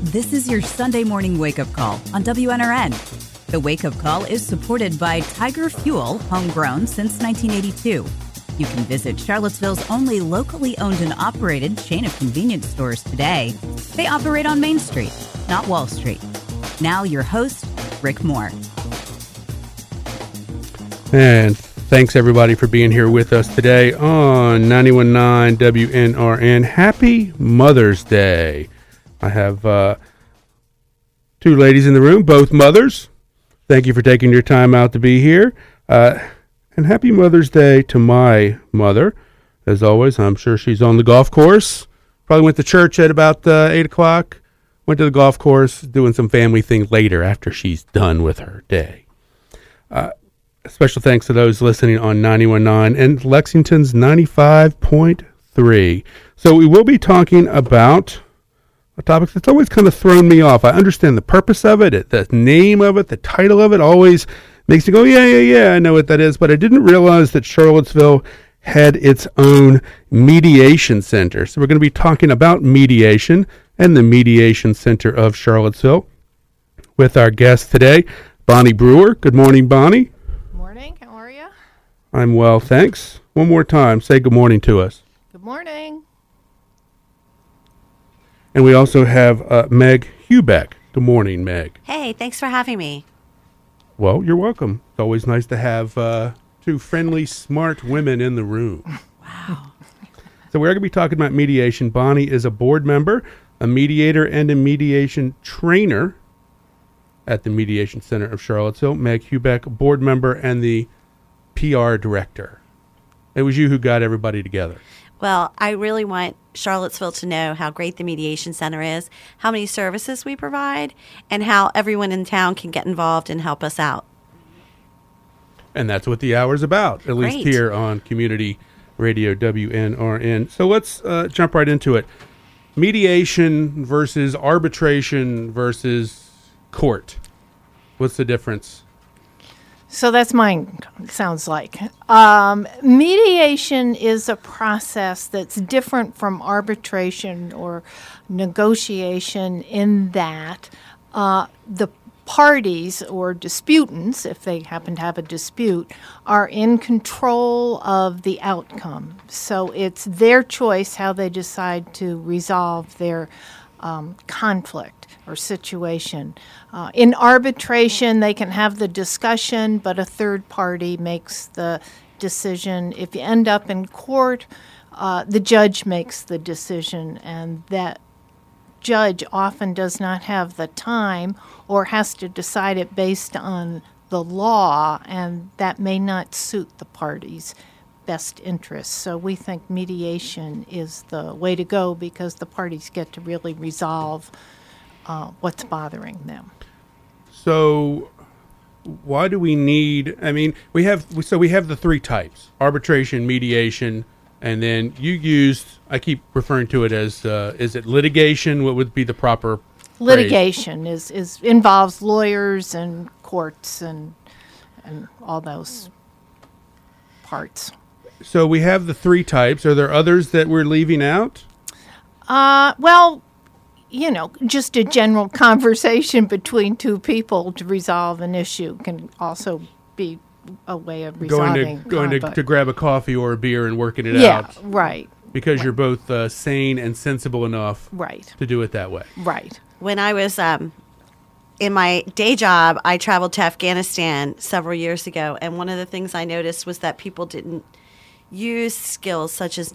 This is your Sunday morning wake-up call on WNRN. The wake-up call is supported by Tiger Fuel, homegrown since 1982. You can visit Charlottesville's only locally owned and operated chain of convenience stores today. They operate on Main Street, not Wall Street. Now your host, Rick Moore. And thanks everybody for being here with us today on 91.9 WNRN. Happy Mother's Day. I have two ladies in the room, both mothers. Thank you for taking your time out to be here. And happy Mother's Day to my mother. As always, I'm sure she's on the golf course. Probably went to church at about 8 o'clock. Went to the golf course, doing some family thing later after she's done with her day. Special thanks to those listening on 91.9 and Lexington's 95.3. So we will be talking about a topic that's always kind of thrown me off. I understand the purpose of it, the name of it, the title of it always makes you go, yeah, I know what that is. But I didn't realize that Charlottesville had its own mediation center. So we're going to be talking about mediation and the Mediation Center of Charlottesville with our guest today, Bonnie Brewer. Good morning, Bonnie. Morning. How are you? I'm well, thanks. One more time, say good morning to us. Good morning. And we also have Meg Hubeck. Good morning, Meg. Hey, thanks for having me. Well, you're welcome. It's always nice to have two friendly, smart women in the room. Wow. So we're going to be talking about mediation. Bonnie is a board member, a mediator, and a mediation trainer at the Mediation Center of Charlottesville. Meg Hubeck, board member and the PR director. It was you who got everybody together. Well, I really want Charlottesville to know how great the Mediation Center is, how many services we provide, and how everyone in town can get involved and help us out. And that's what the hour's about, at least here on Community Radio WNRN. So let's jump right into it. Mediation versus arbitration versus court. What's the difference? So that's mine, sounds like. Mediation is a process that's different from arbitration or negotiation in that the parties or disputants, if they happen to have a dispute, are in control of the outcome. So it's their choice how they decide to resolve their conflict or situation. In arbitration, they can have the discussion, but a third party makes the decision. If you end up in court, the judge makes the decision, and that judge often does not have the time or has to decide it based on the law, and that may not suit the parties' best interests. So we think mediation is the way to go because the parties get to really resolve what's bothering them. So why do we need, we have the three types: arbitration, mediation, and then you used, I keep referring to it as, is it litigation? What would be the proper litigation phrase? is involves lawyers and courts and all those parts. So we have the three types. Are there others that we're leaving out? Well, just a general conversation between two people to resolve an issue can also be a way of resolving going to grab a coffee or a beer and working it out. Yeah, right. Because you're both sane and sensible enough to do it that way. Right. When I was in my day job, I traveled to Afghanistan several years ago, and one of the things I noticed was that people didn't use skills such as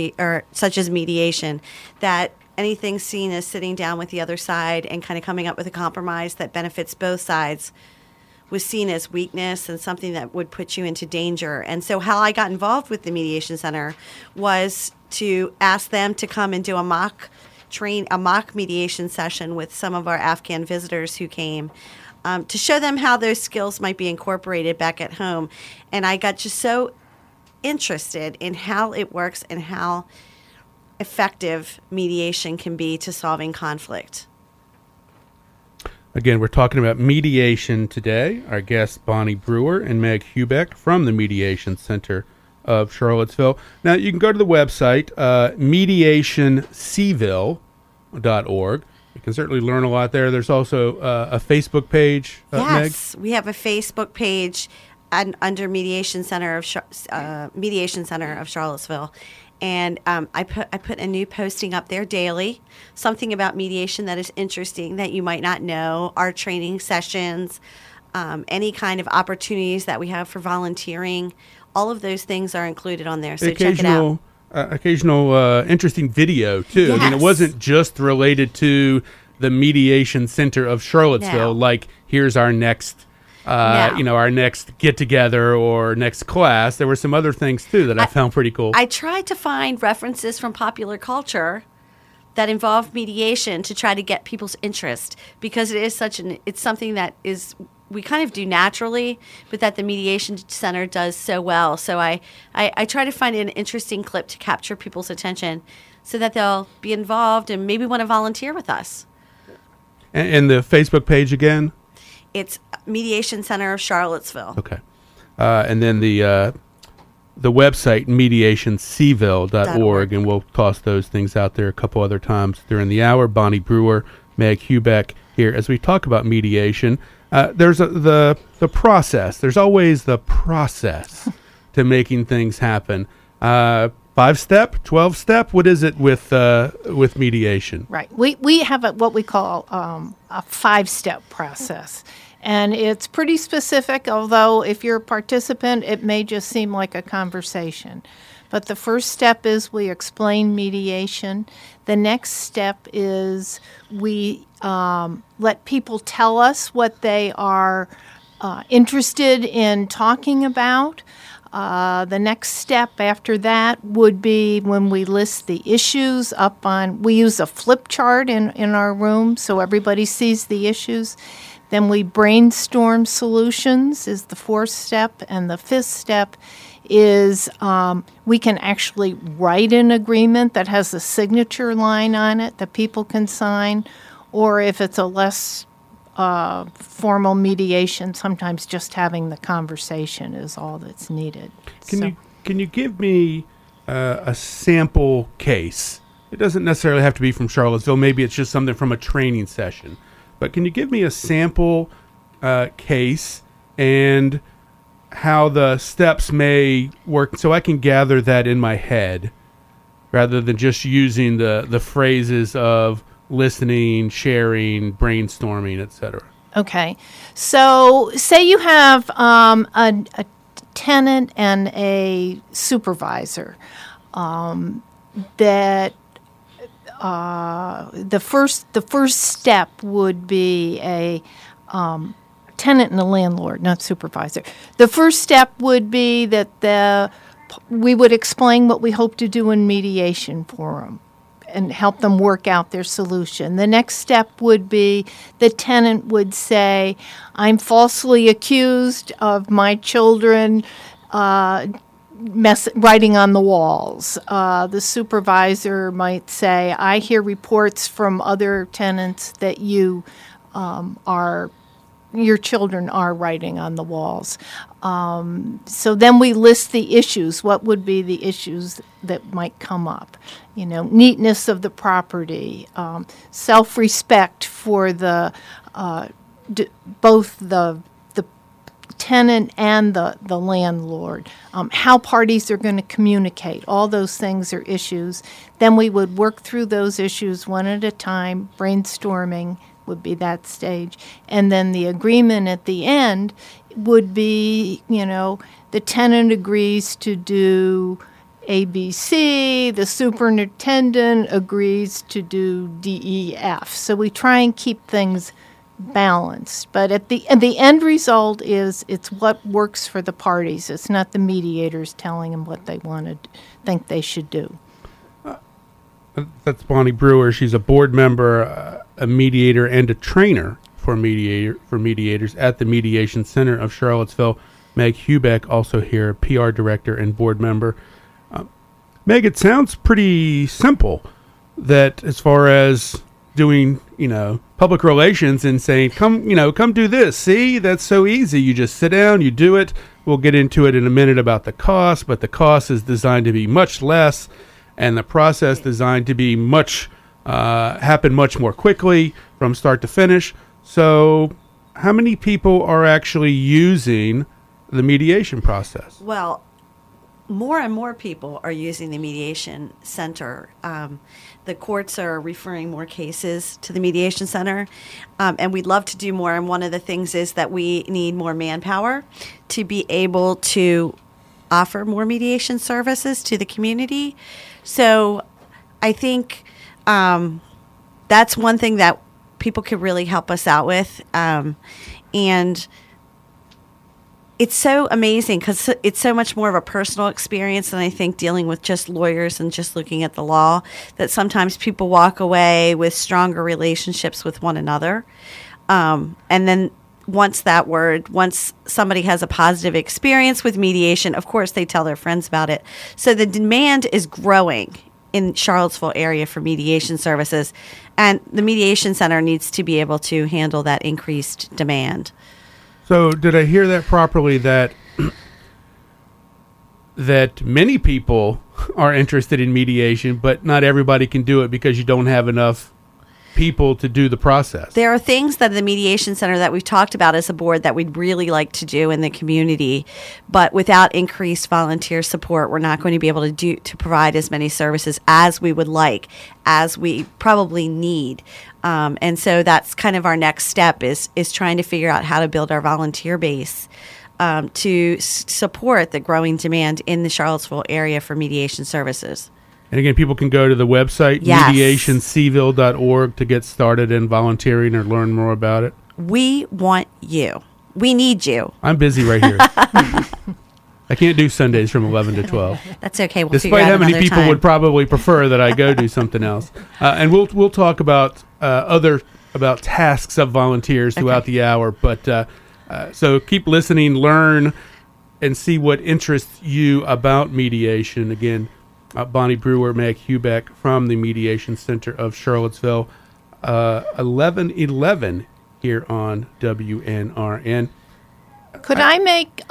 mediation, that anything seen as sitting down with the other side and kind of coming up with a compromise that benefits both sides was seen as weakness and something that would put you into danger. And so how I got involved with the Mediation Center was to ask them to come and do a mock mediation session with some of our Afghan visitors who came, to show them how those skills might be incorporated back at home. And I got just so interested in how it works and how effective mediation can be to solving conflict. Again, we're talking about mediation today. Our guests, Bonnie Brewer and Meg Hubeck from the Mediation Center of Charlottesville. Now, you can go to the website, mediationcville.org. You can certainly learn a lot there. There's also a Facebook page, Yes, we have a Facebook page under Mediation Center of Charlottesville. And I put a new posting up there daily, something about mediation that is interesting that you might not know, our training sessions, any kind of opportunities that we have for volunteering. All of those things are included on there, so check it out. Occasional interesting video, too. Yes. I mean, it wasn't just related to the Mediation Center of Charlottesville, No. like here's our next No. our next get-together or next class. There were some other things, too, that I found pretty cool. I tried to find references from popular culture that involve mediation to try to get people's interest, because it is it's something that is we kind of do naturally, but that the Mediation Center does so well. So I try to find an interesting clip to capture people's attention so that they'll be involved and maybe want to volunteer with us. And the Facebook page again? It's Mediation Center of Charlottesville. Okay. And then the website, mediationcville.org, and we'll toss those things out there a couple other times during the hour. Bonnie Brewer, Meg Hubeck here. As we talk about mediation, there's the process. There's always the process to making things happen. 5-step, 12-step? What is it with mediation? Right. We have what we call a 5-step process. And it's pretty specific, although if you're a participant, it may just seem like a conversation. But the first step is we explain mediation. The next step is we let people tell us what they are interested in talking about. The next step after that would be when we list the issues up on, we use a flip chart in our room so everybody sees the issues. Then we brainstorm solutions is the 4th step. And the 5th step is we can actually write an agreement that has a signature line on it that people can sign. Or if it's a less formal mediation, sometimes just having the conversation is all that's needed. Can you give me a sample case? It doesn't necessarily have to be from Charlottesville. Maybe it's just something from a training session. But can you give me a sample case and how the steps may work so I can gather that in my head rather than just using the phrases of listening, sharing, brainstorming, etc.? Okay. So say you have a tenant and a supervisor that the first step would be a tenant and a landlord, not supervisor. The first step would be that we would explain what we hope to do in mediation for them and help them work out their solution. The next step would be the tenant would say, I'm falsely accused of my children writing on the walls. The supervisor might say, I hear reports from other tenants that your children are writing on the walls. So then we list the issues. What would be the issues that might come up? Neatness of the property, self-respect for both the tenant and the landlord, how parties are going to communicate. All those things are issues. Then we would work through those issues one at a time. Brainstorming would be that stage. And then the agreement at the end would be, the tenant agrees to do ABC, the superintendent agrees to do DEF. So we try and keep things balanced, but at the end result is it's what works for the parties. It's not the mediators telling them what they want to think they should do. That's Bonnie Brewer. She's a board member, a mediator, and a trainer for mediators at the Mediation Center of Charlottesville. Meg Hubeck, also here, PR director and board member. Meg, it sounds pretty simple that as far as doing, public relations and saying, come do this. See, that's so easy. You just sit down, you do it. We'll get into it in a minute about the cost, but the cost is designed to be much less and the process designed to be much happen much more quickly from start to finish. So how many people are actually using the mediation process? Well, more and more people are using the mediation center. The courts are referring more cases to the mediation center, and we'd love to do more. And one of the things is that we need more manpower to be able to offer more mediation services to the community. So I think that's one thing that people could really help us out with. And it's so amazing because it's so much more of a personal experience than I think dealing with just lawyers and just looking at the law, that sometimes people walk away with stronger relationships with one another. And then once somebody has a positive experience with mediation, of course, they tell their friends about it. So the demand is growing in Charlottesville area for mediation services, and the mediation center needs to be able to handle that increased demand. So did I hear that properly, that that many people are interested in mediation, but not everybody can do it because you don't have enough people to do the process? There are things that the mediation center that we've talked about as a board that we'd really like to do in the community, but without increased volunteer support, we're not going to be able to provide as many services as we would like, as we probably need. And so that's kind of our next step is trying to figure out how to build our volunteer base to support the growing demand in the Charlottesville area for mediation services. And again, people can go to the website, mediationcville.org, to get started in volunteering or learn more about it. We want you. We need you. I'm busy right here. I can't do Sundays from 11 to 12. That's okay. We'll Despite figure out how many another people time. would probably prefer that I go do something else. And we'll talk about about tasks of volunteers throughout the hour. But so keep listening, learn, and see what interests you about mediation. Again, Bonnie Brewer, Meg Hubeck from the Mediation Center of Charlottesville, 11:11 here on WNRN. Could I make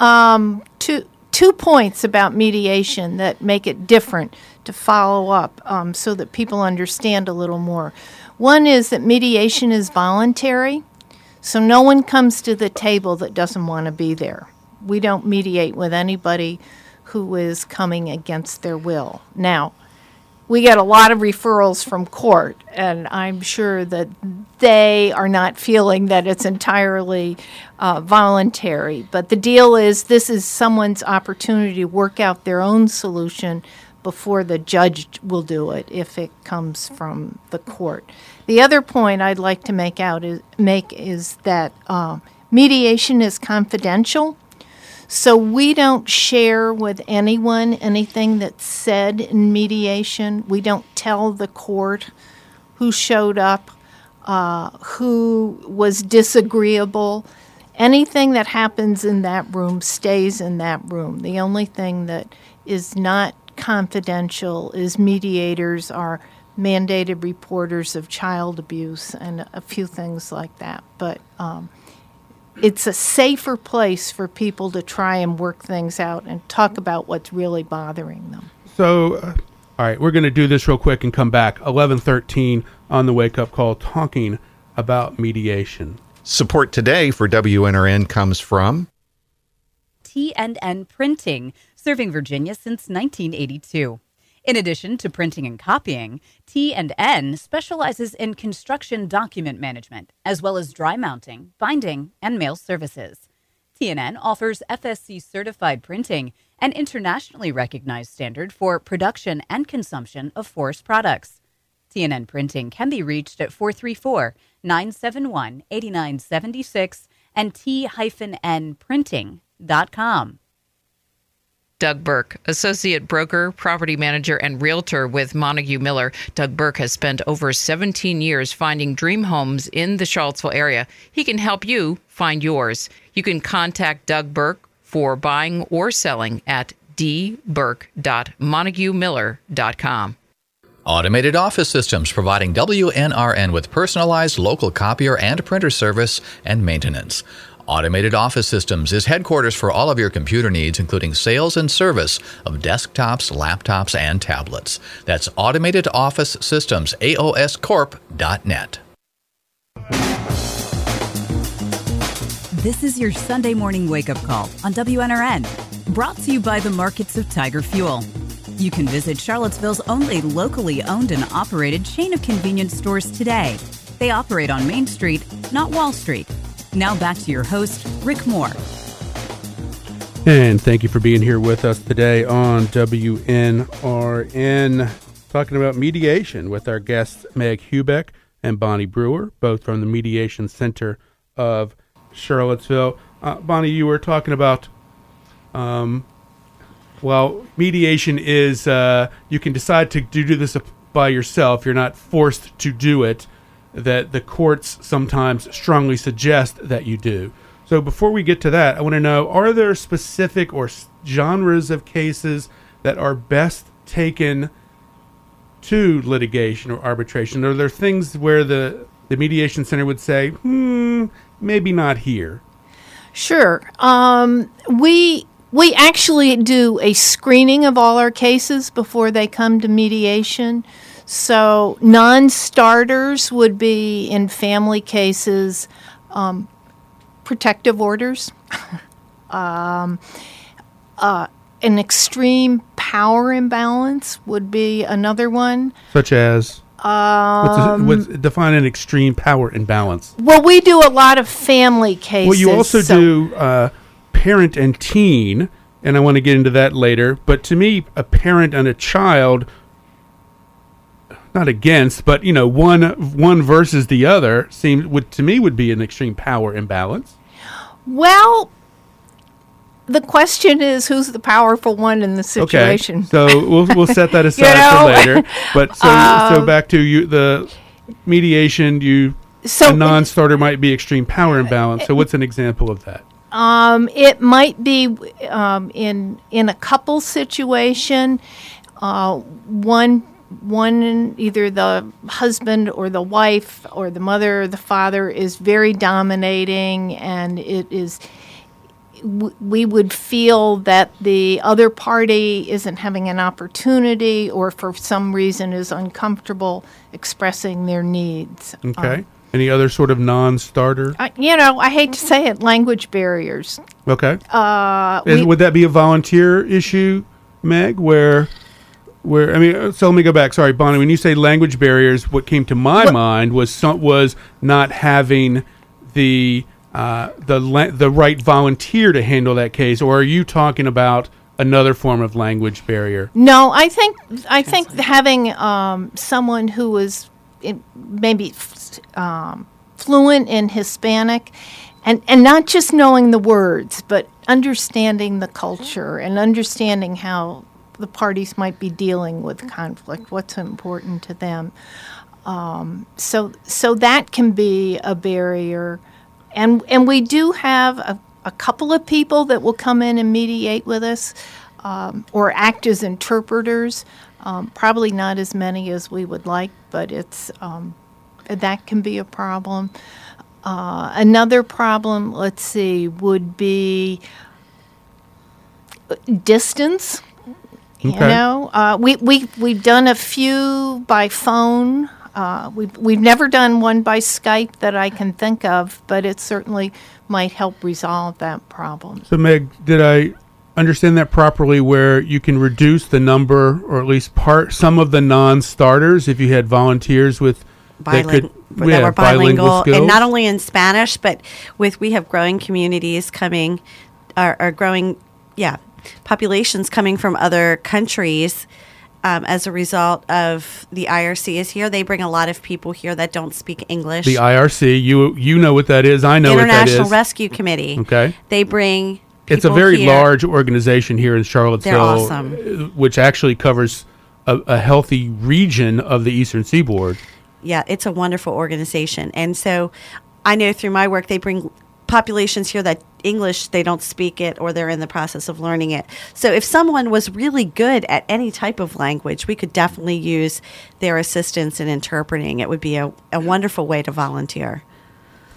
two points about mediation that make it different to follow up so that people understand a little more? One is that mediation is voluntary, so no one comes to the table that doesn't want to be there. We don't mediate with anybody who is coming against their will. Now, we get a lot of referrals from court, and I'm sure that they are not feeling that it's entirely voluntary. But the deal is, this is someone's opportunity to work out their own solution before the judge will do it if it comes from the court. The other point I'd like to make is that mediation is confidential. So we don't share with anyone anything that's said in mediation. We don't tell the court who showed up, who was disagreeable. Anything that happens in that room stays in that room. The only thing that is not confidential is mediators are mandated reporters of child abuse and a few things like that. But it's a safer place for people to try and work things out and talk about what's really bothering them. So, all right, we're going to do this real quick and come back. 11:13 on the Wake Up Call, talking about mediation. Support today for WNRN comes from T&N Printing, serving Virginia since 1982. In addition to printing and copying, T&N specializes in construction document management, as well as dry mounting, binding, and mail services. T&N offers FSC-certified printing, an internationally recognized standard for production and consumption of forest products. T&N Printing can be reached at 434-971-8976 and t-nprinting.com. Doug Burke, associate broker, property manager, and realtor with Montague Miller. Doug Burke has spent over 17 years finding dream homes in the Charlottesville area. He can help you find yours. You can contact Doug Burke for buying or selling at dburke.montaguemiller.com. Automated Office Systems, providing WNRN with personalized local copier and printer service and maintenance. Automated Office Systems is headquarters for all of your computer needs, including sales and service of desktops, laptops, and tablets. That's Automated Office Systems, AOScorp.net. This is your Sunday morning wake-up call on WNRN, brought to you by the markets of Tiger Fuel. You can visit Charlottesville's only locally owned and operated chain of convenience stores today. They operate on Main Street, not Wall Street. Now back to your host, Rick Moore. And thank you for being here with us today on WNRN, talking about mediation with our guests Meg Hubeck and Bonnie Brewer, both from the Mediation Center of Charlottesville. Bonnie, you were talking about, mediation is you can decide to do this by yourself. You're not forced to do it, that the courts sometimes strongly suggest that you do. So before we get to that, I want to know, are there specific or genres of cases that are best taken to litigation or arbitration? Are there things where the Mediation Center would say, maybe not here? Sure. We actually do a screening of all our cases before they come to mediation. So non-starters would be, in family cases, protective orders, an extreme power imbalance would be another one. Such as? Define an extreme power imbalance. Well, we do a lot of family cases. Well, you also do parent and teen, and I want to get into that later. But to me, a parent and a child, not against, but one versus the other would be an extreme power imbalance. Well, the question is, who's the powerful one in the situation? Okay, so we'll set that aside for later. But so back to you, the mediation. A non-starter might be extreme power imbalance. So what's an example of that? It might be in a couple situation. One, either the husband or the wife or the mother or the father is very dominating, and we would feel that the other party isn't having an opportunity, or for some reason is uncomfortable expressing their needs. Okay. Any other sort of non-starter? I hate to say it, language barriers. Okay. Would that be a volunteer issue, Meg, so let me go back. Sorry, Bonnie. When you say language barriers, what came to my mind was not having the right volunteer to handle that case, or are you talking about another form of language barrier? No, I think having someone who is maybe fluent in Hispanic, and not just knowing the words, but understanding the culture and understanding how the parties might be dealing with conflict, what's important to them. So that can be a barrier. And we do have a couple of people that will come in and mediate with us or act as interpreters. Probably not as many as we would like, but that can be a problem. Another problem, would be distance. Okay. We've done a few by phone. We've never done one by Skype that I can think of, but it certainly might help resolve that problem. So, Meg, did I understand that properly, where you can reduce the number, or at least some of the non-starters, if you had volunteers that were bilingual, skills? and not only in Spanish, but we have growing communities coming, or growing, populations coming from other countries. As a result of the IRC is here. They bring a lot of people here that don't speak English. The IRC, you know what that is. I know what that is. International Rescue Committee. Okay. They bring It's a very large organization here in Charlottesville. They're awesome. Which actually covers a healthy region of the Eastern Seaboard. Yeah, it's a wonderful organization. And so I know through my work, they bring populations here that English, they don't speak it, or they're in the process of learning it. So if someone was really good at any type of language, we could definitely use their assistance in interpreting. It would be a wonderful way to volunteer.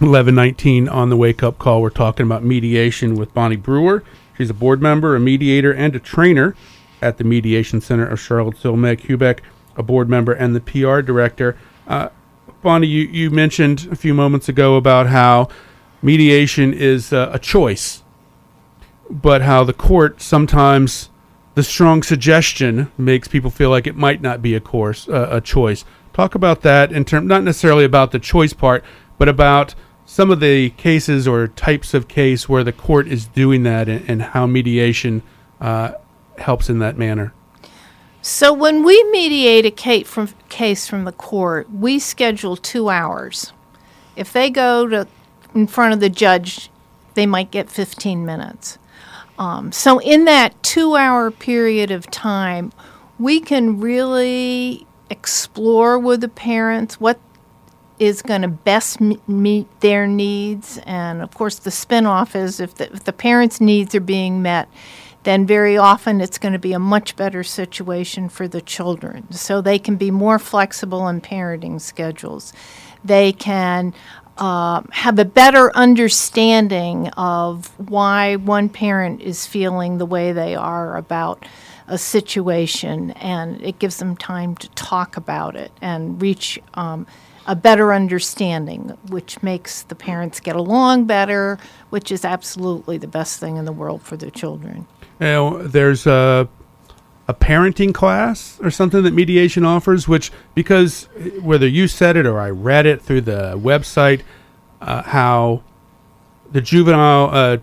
11:19 on the Wake Up Call. We're talking about mediation with Bonnie Brewer. She's a board member, a mediator, and a trainer at the Mediation Center of Charlottesville. Meg Hubeck, a board member and the PR director. Bonnie, you mentioned a few moments ago about how mediation is a choice, but how the court sometimes, the strong suggestion makes people feel like it might not be a choice. Talk about that in terms, not necessarily about the choice part, but about some of the cases or types of case where the court is doing that, and how mediation helps in that manner. So when we mediate a case from the court, we schedule 2 hours. If they go in front of the judge, they might get 15 minutes. So in that 2-hour period of time, we can really explore with the parents what is going to best meet their needs. And, of course, the spinoff is if the parents' needs are being met, then very often it's going to be a much better situation for the children. So they can be more flexible in parenting schedules. They can have a better understanding of why one parent is feeling the way they are about a situation, and it gives them time to talk about it and reach a better understanding, which makes the parents get along better, which is absolutely the best thing in the world for their children. There's a parenting class or something that mediation offers, which, because whether you said it or I read it through the website, how the juvenile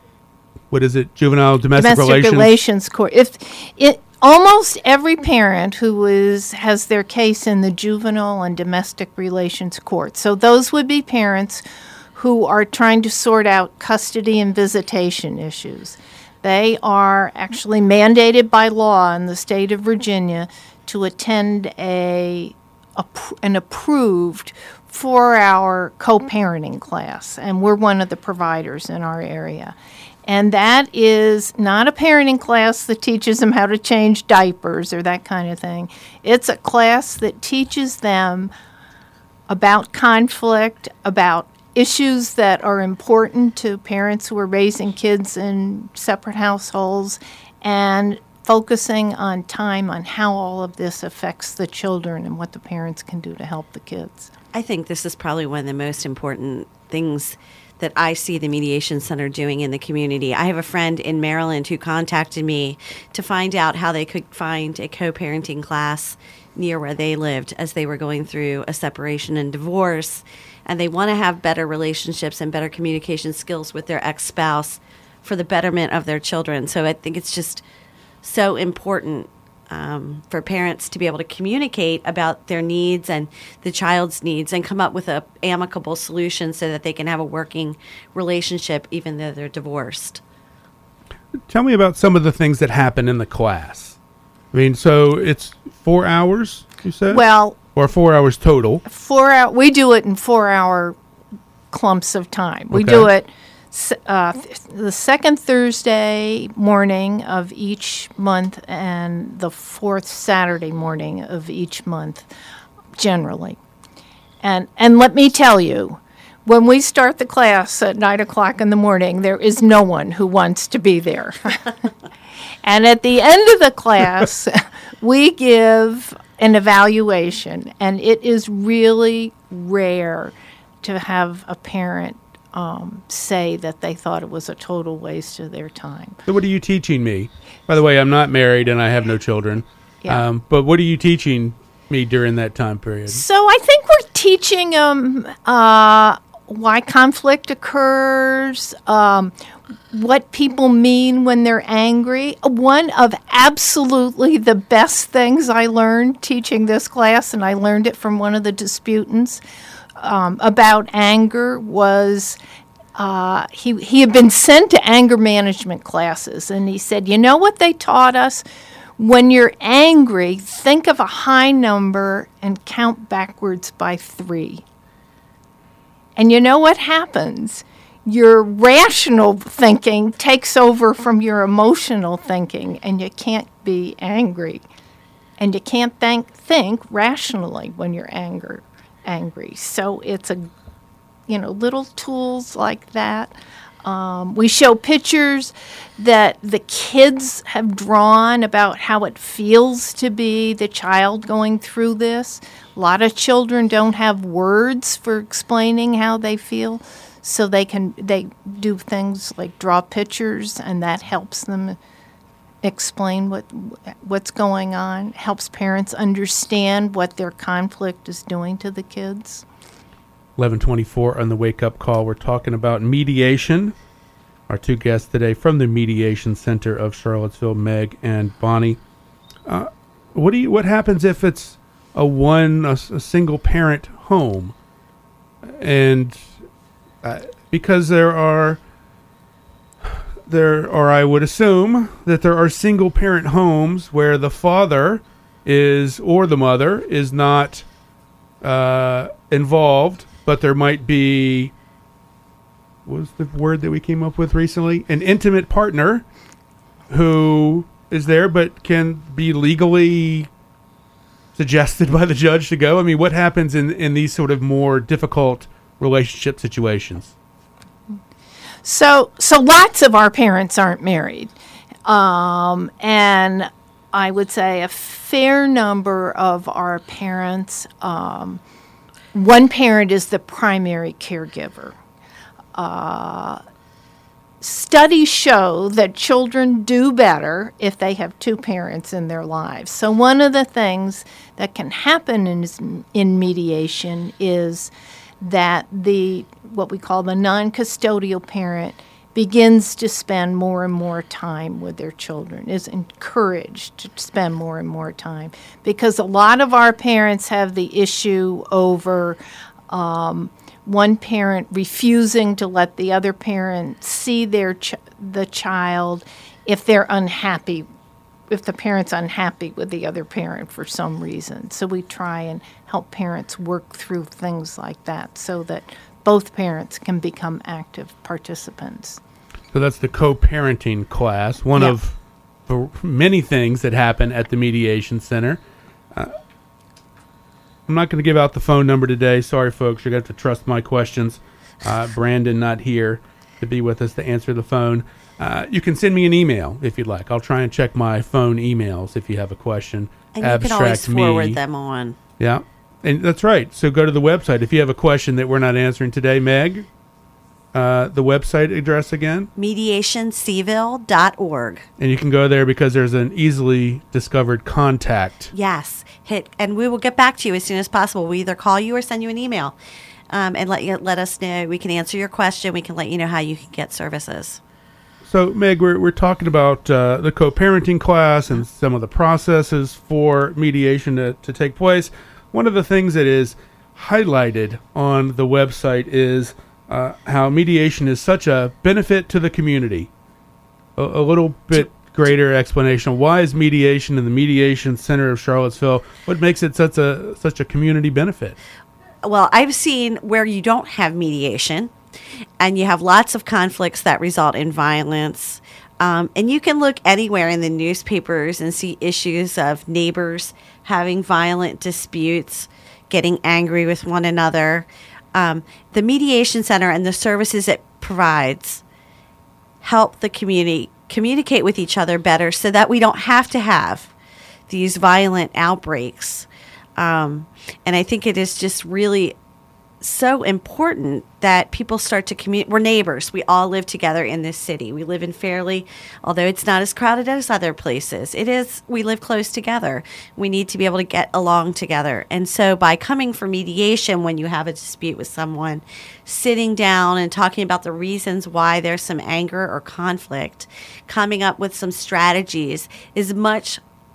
domestic relations court. Almost every parent who has their case in the juvenile and domestic relations court. So those would be parents who are trying to sort out custody and visitation issues. They are actually mandated by law in the state of Virginia to attend an approved 4-hour co-parenting class, and we're one of the providers in our area. And that is not a parenting class that teaches them how to change diapers or that kind of thing. It's a class that teaches them about conflict, about issues that are important to parents who are raising kids in separate households, and focusing on time on how all of this affects the children and what the parents can do to help the kids. I think this is probably one of the most important things that I see the Mediation Center doing in the community. I have a friend in Maryland who contacted me to find out how they could find a co-parenting class near where they lived as they were going through a separation and divorce. And they want to have better relationships and better communication skills with their ex-spouse for the betterment of their children. So I think it's just so important for parents to be able to communicate about their needs and the child's needs and come up with an amicable solution so that they can have a working relationship even though they're divorced. Tell me about some of the things that happen in the class. I mean, so it's 4 hours, you said? Well, or 4 hours total? 4 hour. We do it in 4-hour clumps of time. We Okay. do it the second Thursday morning of each month and the fourth Saturday morning of each month, generally. And let me tell you, when we start the class at 9 o'clock in the morning, there is no one who wants to be there. And at the end of the class, we give an evaluation, and it is really rare to have a parent say that they thought it was a total waste of their time. So what are you teaching me? By the way, I'm not married and I have no children. Yeah. But what are you teaching me during that time period? So I think we're teaching them why conflict occurs, what people mean when they're angry. One of absolutely the best things I learned teaching this class, and I learned it from one of the disputants, about anger was he had been sent to anger management classes, and he said, you know what they taught us? When you're angry, think of a high number and count backwards by 3. And you know what happens? Your rational thinking takes over from your emotional thinking, and you can't be angry. And you can't think rationally when you're angry. So it's a little tools like that. We show pictures that the kids have drawn about how it feels to be the child going through this. A lot of children don't have words for explaining how they feel, so they do things like draw pictures, and that helps them explain what's going on, helps parents understand what their conflict is doing to the kids. 11:24 on the Wake Up Call. We're talking about mediation. Our two guests today from the Mediation Center of Charlottesville, Meg and Bonnie. What happens if it's a single parent home? And because there are, I would assume that there are single parent homes where the father or the mother is not involved, but there might be, what was the word that we came up with recently? An intimate partner who is there but can be legally suggested by the judge to go. I mean, what happens in these sort of more difficult relationship situations? So lots of our parents aren't married. And I would say a fair number of our parents, one parent is the primary caregiver. Studies show that children do better if they have two parents in their lives. So one of the things that can happen in mediation is that what we call the non-custodial parent begins to spend more and more time with their children, is encouraged to spend more and more time. Because a lot of our parents have the issue over one parent refusing to let the other parent see the child if they're unhappy, if the parent's unhappy with the other parent for some reason. So we try and help parents work through things like that so that both parents can become active participants. So that's the co-parenting class, one of the many things that happen at the Mediation Center. I'm not going to give out the phone number today. Sorry, folks. You're going to have to trust my questions. Brandon not here to be with us to answer the phone. You can send me an email if you'd like. I'll try and check my phone emails if you have a question. And you can always forward them on. Yeah, and that's right. So go to the website. If you have a question that we're not answering today, Meg, the website address again? MediationCville.org. And you can go there because there's an easily discovered contact. Yes. And we will get back to you as soon as possible. We either call you or send you an email and let us know. We can answer your question. We can let you know how you can get services. So, Meg, we're talking about the co-parenting class and some of the processes for mediation to take place. One of the things that is highlighted on the website is how mediation is such a benefit to the community. A little bit greater explanation. Why is mediation in the Mediation Center of Charlottesville, what makes it such a community benefit? Well, I've seen where you don't have mediation and you have lots of conflicts that result in violence. And you can look anywhere in the newspapers and see issues of neighbors having violent disputes, getting angry with one another. The Mediation Center and the services it provides help the community communicate with each other better so that we don't have to have these violent outbreaks. And I think it is just really so important that people start to communicate. We're neighbors. We all live together in this city. We live in Fairleigh, although it's not as crowded as other places. It is. We live close together. We need to be able to get along together. And so by coming for mediation when you have a dispute with someone, sitting down and talking about the reasons why there's some anger or conflict, coming up with some strategies is much,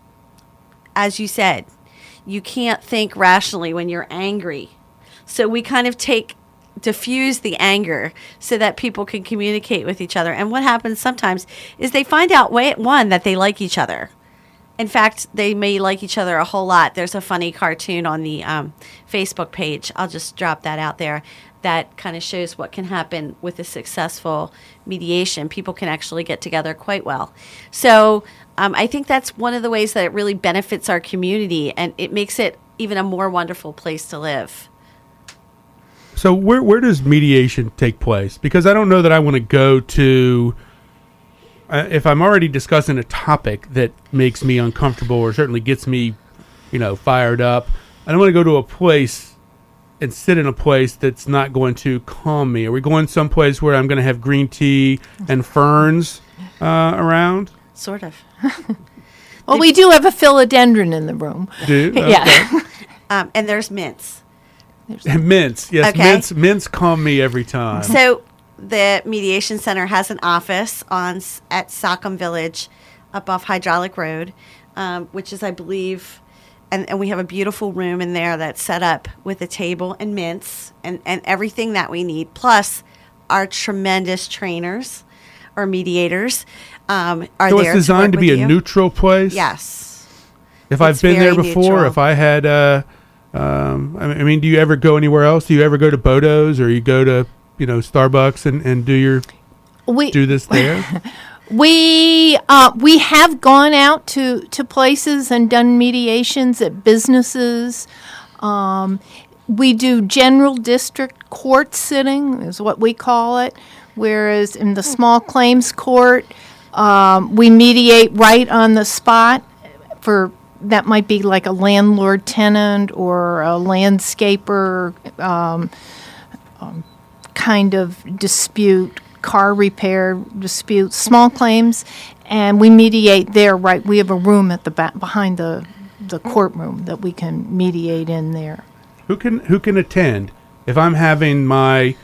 as you said, you can't think rationally when you're angry. So we kind of diffuse the anger so that people can communicate with each other. And what happens sometimes is they find out, that they like each other. In fact, they may like each other a whole lot. There's a funny cartoon on the Facebook page. I'll just drop that out there. That kind of shows what can happen with a successful mediation. People can actually get together quite well. So I think that's one of the ways that it really benefits our community, and it makes it even a more wonderful place to live. So where does mediation take place? Because I don't know that I want to go to, if I'm already discussing a topic that makes me uncomfortable or certainly gets me, fired up, I don't want to go to a place and sit in a place that's not going to calm me. Are we going someplace where I'm going to have green tea and ferns around? Sort of. Well, we do have a philodendron in the room. Do? Okay. Yeah. And there's mints. Mints, yes. Okay. Mints calm me every time. So the Mediation Center has an office at Sockham Village up off Hydraulic Road, which is, I believe, and we have a beautiful room in there that's set up with a table and mints and everything that we need, plus our tremendous trainers or mediators are there. So it's designed to be a neutral place? Yes. If I've been there before, if I had, do you ever go anywhere else? Do you ever go to Bodo's or you go to, Starbucks and do this there? We have gone out to places and done mediations at businesses. We do general district court sitting, is what we call it, whereas in the small claims court, we mediate right on the spot for, that might be like a landlord-tenant or a landscaper kind of dispute, car repair dispute, small claims, and we mediate there. Right, we have a room at the back behind the courtroom that we can mediate in there. Who can attend if I'm having my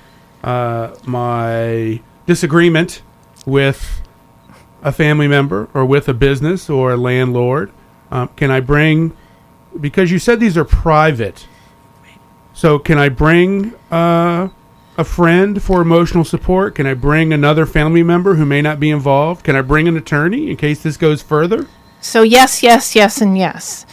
disagreement with a family member or with a business or a landlord? Can I bring, because you said these are private, so can I bring a friend for emotional support? Can I bring another family member who may not be involved? Can I bring an attorney in case this goes further? So yes, and yes.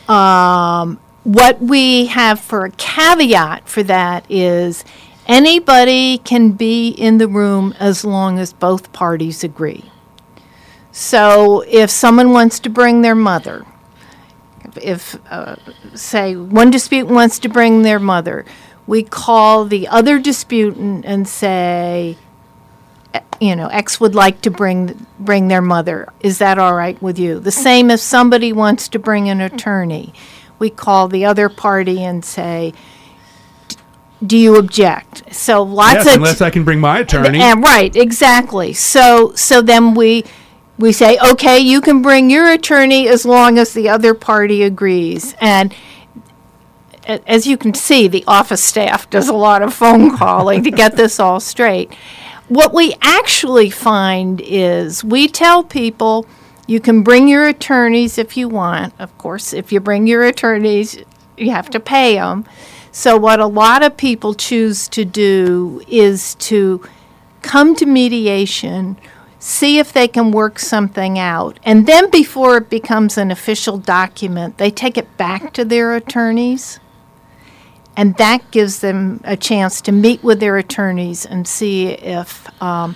What we have for a caveat for that is anybody can be in the room as long as both parties agree. So if someone wants to bring their mother, if say one disputant wants to bring their mother, we call the other disputant and say, X would like to bring their mother. Is that all right with you? The same if somebody wants to bring an attorney. We call the other party and say, do you object? So lots of unless I can bring my attorney. Right, exactly. So then we say, okay, you can bring your attorney as long as the other party agrees. And as you can see, the office staff does a lot of phone calling to get this all straight. What we actually find is we tell people you can bring your attorneys if you want. Of course, if you bring your attorneys, you have to pay them. So what a lot of people choose to do is to come to mediation, see if they can work something out, and then before it becomes an official document, they take it back to their attorneys. And that gives them a chance to meet with their attorneys and see if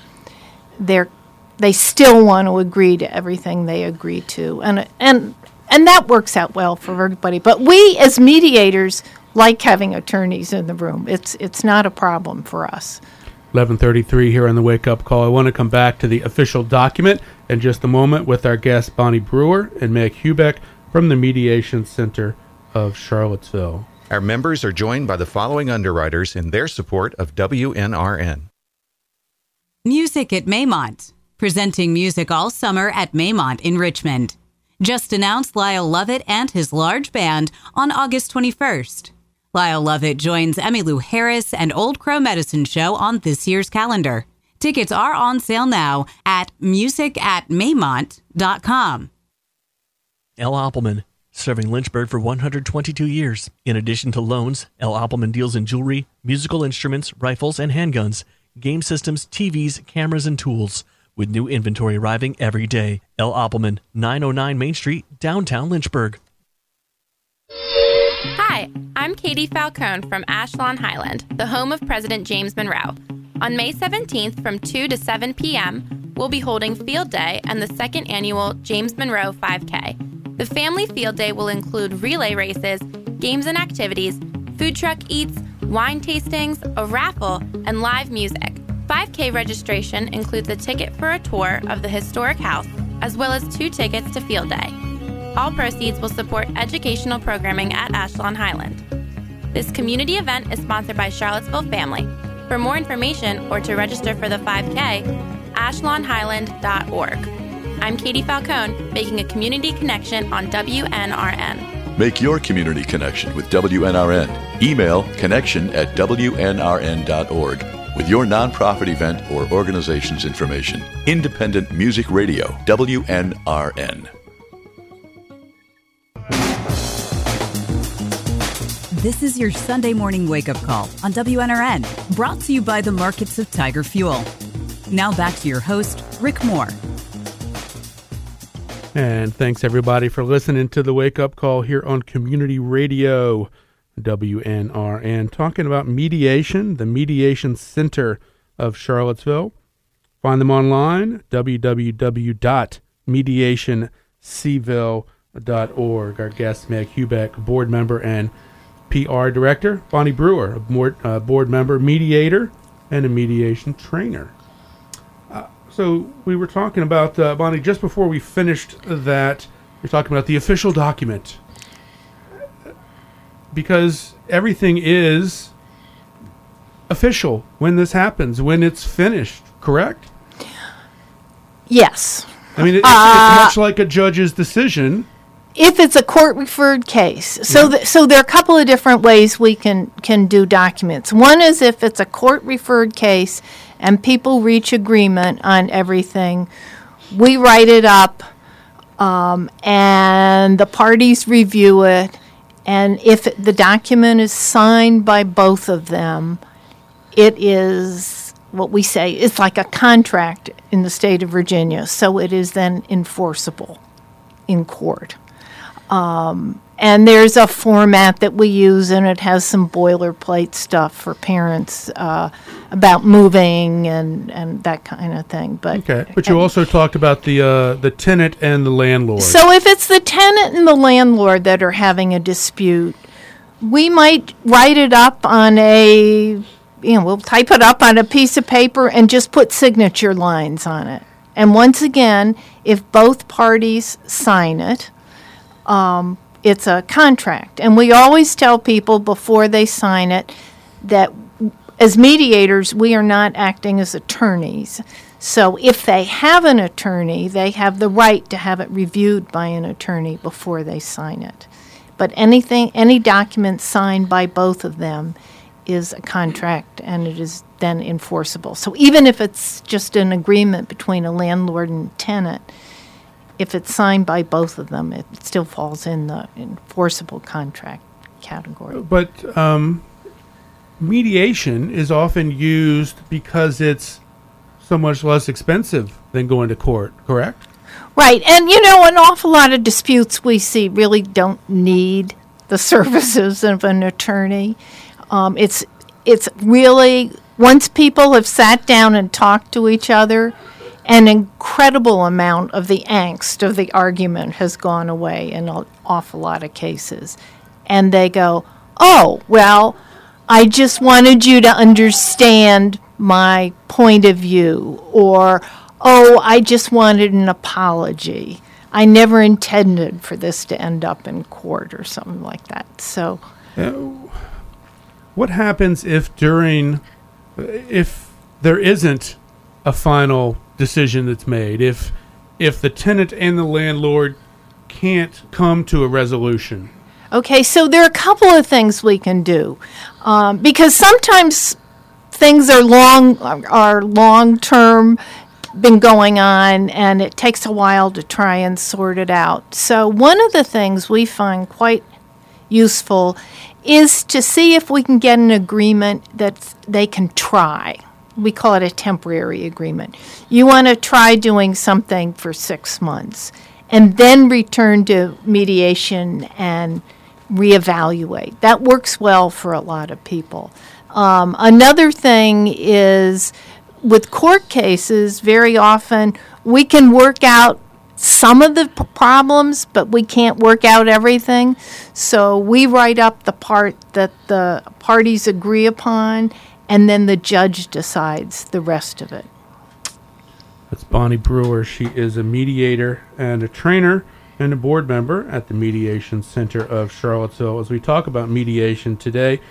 they still want to agree to everything they agree to. And that works out well for everybody. But we, as mediators, like having attorneys in the room. It's not a problem for us. 11:33 here on the Wake Up Call. I want to come back to the official document in just a moment with our guests Bonnie Brewer and Meg Hubeck from the Mediation Center of Charlottesville. Our members are joined by the following underwriters in their support of WNRN. Music at Maymont. Presenting music all summer at Maymont in Richmond. Just announced Lyle Lovett and his large band on August 21st. Lyle Lovett joins Emmylou Harris and Old Crow Medicine Show on this year's calendar. Tickets are on sale now at musicatmaymont.com. L. Oppelman, serving Lynchburg for 122 years. In addition to loans, L. Oppelman deals in jewelry, musical instruments, rifles, and handguns, game systems, TVs, cameras, and tools. With new inventory arriving every day. L. Oppelman, 909 Main Street, downtown Lynchburg. Hi, I'm Katie Falcone from Ashlawn Highland, the home of President James Monroe. On May 17th from 2 to 7 p.m., we'll be holding Field Day and the second annual James Monroe 5K. The family field day will include relay races, games and activities, food truck eats, wine tastings, a raffle, and live music. 5K registration includes a ticket for a tour of the historic house, as well as 2 tickets to Field Day. All proceeds will support educational programming at Ashland Highland. This community event is sponsored by Charlottesville Family. For more information or to register for the 5K, ashlandhighland.org. I'm Katie Falcone, making a community connection on WNRN. Make your community connection with WNRN. Email connection@wnrn.org with your nonprofit event or organization's information. Independent Music Radio, WNRN. This is your Sunday morning wake-up call on WNRN, brought to you by the markets of Tiger Fuel. Now back to your host, Rick Moore. And thanks, everybody, for listening to the wake-up call here on Community Radio, WNRN, talking about mediation, the Mediation Center of Charlottesville. Find them online, www.mediationcville.org. Our guest, Meg Hubeck, board member and PR director. Bonnie Brewer, a board member, mediator, and a mediation trainer. So we were talking about, Bonnie, just before we finished that, we were talking about the official document. Because everything is official when this happens, when it's finished, correct? Yes. I mean, it's much like a judge's decision. If it's a court-referred case. So so there are a couple of different ways we can do documents. One is if it's a court-referred case and people reach agreement on everything, we write it up and the parties review it. And if the document is signed by both of them, it is what we say, it's like a contract in the state of Virginia. So it is then enforceable in court. And there's a format that we use, and it has some boilerplate stuff for parents about moving and that kind of thing. But you also talked about the tenant and the landlord. So if it's the tenant and the landlord that are having a dispute, we might write it up on we'll type it up on a piece of paper and just put signature lines on it. And once again, if both parties sign it, it's a contract. And we always tell people before they sign it that as mediators, we are not acting as attorneys. So if they have an attorney, they have the right to have it reviewed by an attorney before they sign it. But any document signed by both of them is a contract, and it is then enforceable. So even if it's just an agreement between a landlord and tenant, if it's signed by both of them, it still falls in the enforceable contract category. But mediation is often used because it's so much less expensive than going to court, correct? Right. And, an awful lot of disputes we see really don't need the services of an attorney. It's really, once people have sat down and talked to each other, an incredible amount of the angst of the argument has gone away in an awful lot of cases. And they go, oh, well, I just wanted you to understand my point of view. Or, oh, I just wanted an apology. I never intended for this to end up in court or something like that. So, what happens if there isn't a final decision that's made, if the tenant and the landlord can't come to a resolution? Okay, so there are a couple of things we can do, because sometimes things are long-term, been going on, and it takes a while to try and sort it out. So one of the things we find quite useful is to see if we can get an agreement that they can try. We call it a temporary agreement. You want to try doing something for 6 months and then return to mediation and reevaluate. That works well for a lot of people. Another thing is with court cases, very often we can work out some of the problems, but we can't work out everything. So we write up the part that the parties agree upon, and then the judge decides the rest of it. That's Bonnie Brewer. She is a mediator and a trainer and a board member at the Mediation Center of Charlottesville. As we talk about mediation today,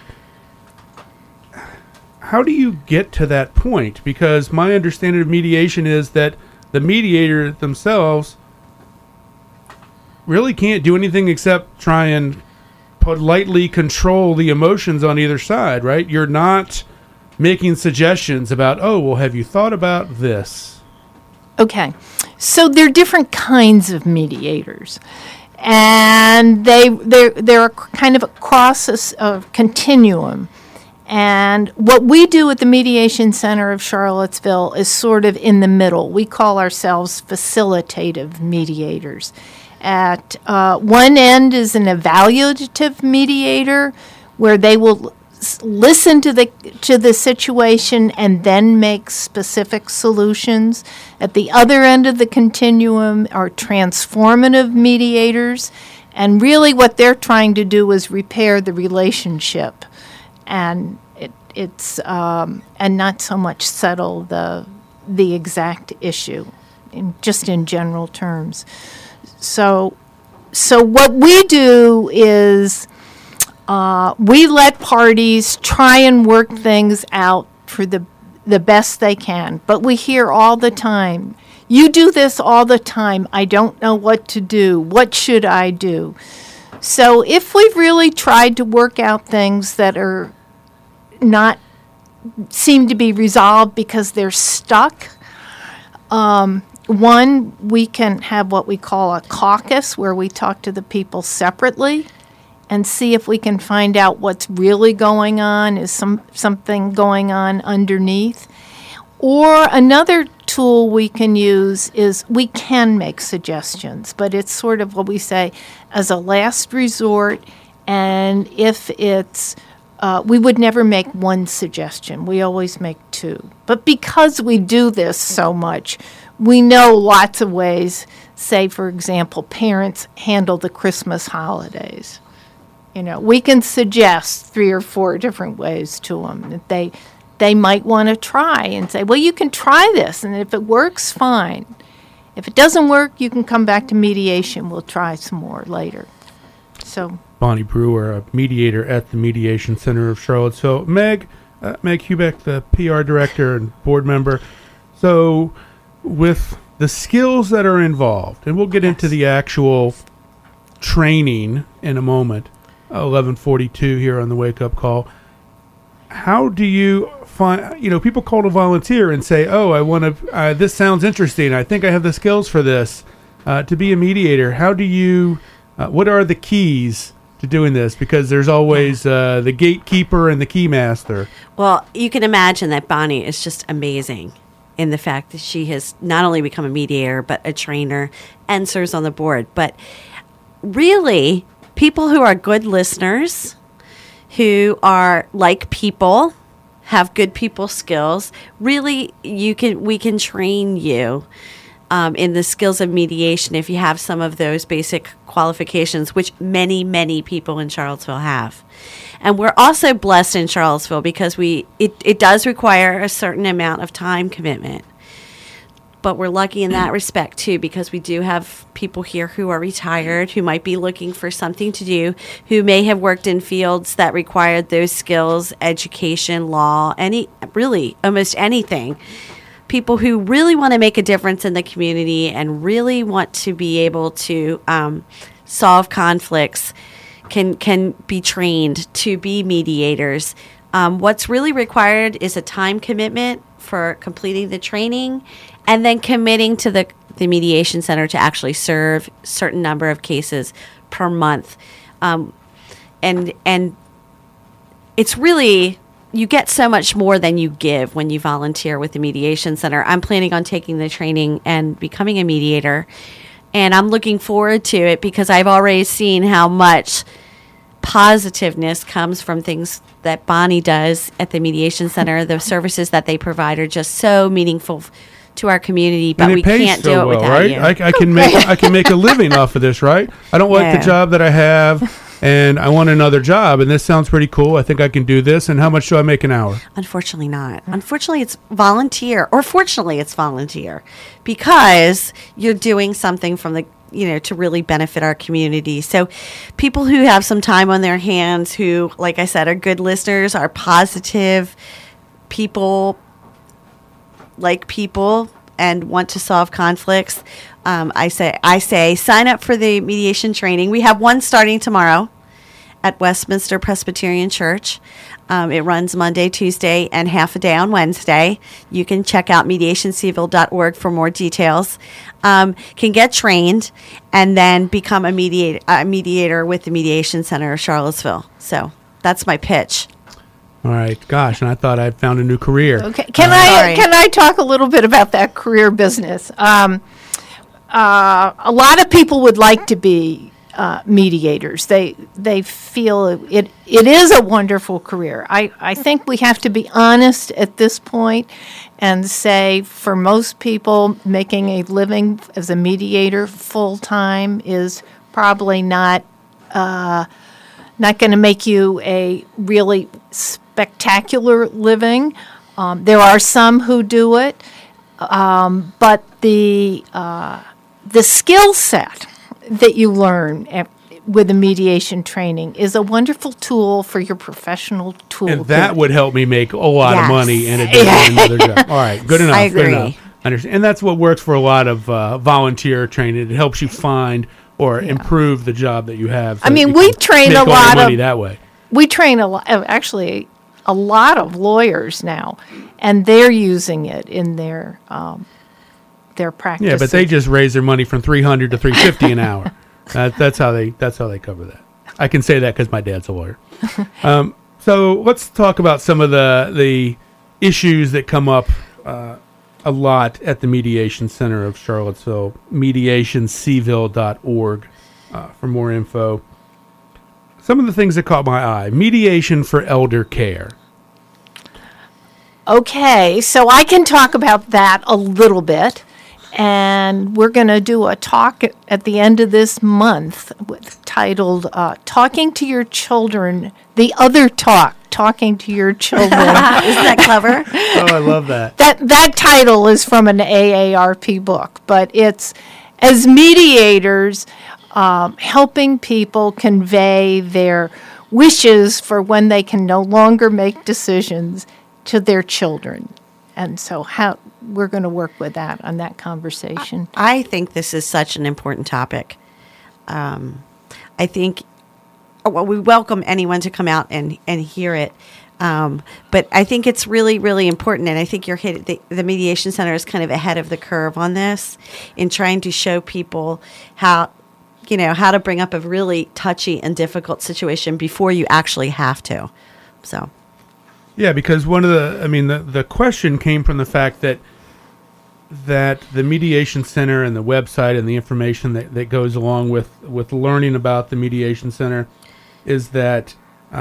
how do you get to that point? Because my understanding of mediation is that the mediator themselves really can't do anything except try and politely control the emotions on either side, right? You're not making suggestions about, oh, well, have you thought about this? Okay, so there are different kinds of mediators, and they're kind of across a continuum. And what we do at the Mediation Center of Charlottesville is sort of in the middle. We call ourselves facilitative mediators. At one end is an evaluative mediator, where they will listen to the situation and then make specific solutions. At the other end of the continuum are transformative mediators, and really what they're trying to do is repair the relationship, and and not so much settle the exact issue, just in general terms. So what we do is we let parties try and work things out for the best they can. But we hear all the time, you do this all the time. I don't know what to do. What should I do? So if we've really tried to work out things that are not seem to be resolved because they're stuck, one, we can have what we call a caucus, where we talk to the people separately and see if we can find out what's really going on. Is something going on underneath? Or another tool we can use is we can make suggestions, but it's sort of what we say as a last resort. And if it's we would never make one suggestion. We always make two. But because we do this so much, we know lots of ways. Say, for example, parents handle the Christmas holidays. We can suggest 3 or 4 different ways to them that they might want to try, and say, well, you can try this, and if it works, fine. If it doesn't work, you can come back to mediation. We'll try some more later. So Bonnie Brewer, a mediator at the Mediation Center of Charlottesville. Meg Hubeck, the PR director and board member. So with the skills that are involved, and we'll get into the actual training in a moment, 11:42 here on the Wake Up Call. How do you find, people call to volunteer and say, oh, I want to, this sounds interesting. I think I have the skills for this, to be a mediator. How do you, what are the keys to doing this? Because there's always the gatekeeper and the keymaster. Well, you can imagine that Bonnie is just amazing in the fact that she has not only become a mediator, but a trainer and serves on the board. But really, people who are good listeners, who are like people, have good people skills, really we can train you in the skills of mediation if you have some of those basic qualifications, which many, many people in Charlottesville have. And we're also blessed in Charlottesville because it does require a certain amount of time commitment. But we're lucky in that respect, too, because we do have people here who are retired, who might be looking for something to do, who may have worked in fields that required those skills, education, law, really almost anything. People who really want to make a difference in the community and really want to be able to solve conflicts can be trained to be mediators. What's really required is a time commitment for completing the training, and then committing to the mediation center to actually serve a certain number of cases per month. And it's really, you get so much more than you give when you volunteer with the mediation center. I'm planning on taking the training and becoming a mediator, and I'm looking forward to it because I've already seen how much positiveness comes from things that Bonnie does at the Mediation Center. The services that they provide are just so meaningful to our community, but And it we pays can't so do it well, without right? you. I can make a living off of this, right? I don't like the job that I have, and I want another job, and this sounds pretty cool. I think I can do this. And how much do I make an hour? Unfortunately not. Unfortunately, it's volunteer, or fortunately, it's volunteer, because you're doing something from the to really benefit our community. So people who have some time on their hands, who, like I said, are good listeners, are positive people, like people, and want to solve conflicts, I say sign up for the mediation training. We have one starting tomorrow at Westminster Presbyterian Church. It runs Monday, Tuesday, and half a day on Wednesday. You can check out mediationcville.org for more details. Can get trained and then become a mediator with the Mediation Center of Charlottesville. So that's my pitch. All right, gosh, and I thought I'd found a new career. Okay, can I talk a little bit about that career business? A lot of people would like to be mediators. They feel it is a wonderful career. I think we have to be honest at this point and say, for most people, making a living as a mediator full time is probably not going to make you a really spectacular living. There are some who do it, but the skill set that you learn with the mediation training is a wonderful tool for your professional toolkit. And that would help me make a lot of money in addition to another job. All right, good enough. I agree. Good enough. Understand. And that's what works for a lot of volunteer training. It helps you find or improve the job that you have. So we train a lot money that way. We train a lot of lawyers now, and they're using it in their practice. Yeah, but they just raise their money from $300 to $350 an hour. That's how they cover that. I can say that because my dad's a lawyer. So let's talk about some of the issues that come up a lot at the Mediation Center of Charlottesville. Mediationcville.org for more info. Some of the things that caught my eye: mediation for elder care. Okay, so I can talk about that a little bit. And we're going to do a talk at the end of this month titled Talking to Your Children, the Other Talk, Talking to Your Children. Isn't that clever? Oh, I love that. That title is from an AARP book, but it's, as mediators, helping people convey their wishes for when they can no longer make decisions to their children. And so we're going to work with that on that conversation. I think this is such an important topic. I think we welcome anyone to come out and hear it. But I think it's really, really important. And I think the Mediation Center is kind of ahead of the curve on this in trying to show people how to bring up a really touchy and difficult situation before you actually have to. So. Yeah, because the question came from the fact that the Mediation Center and the website and the information that goes along with learning about the Mediation Center is that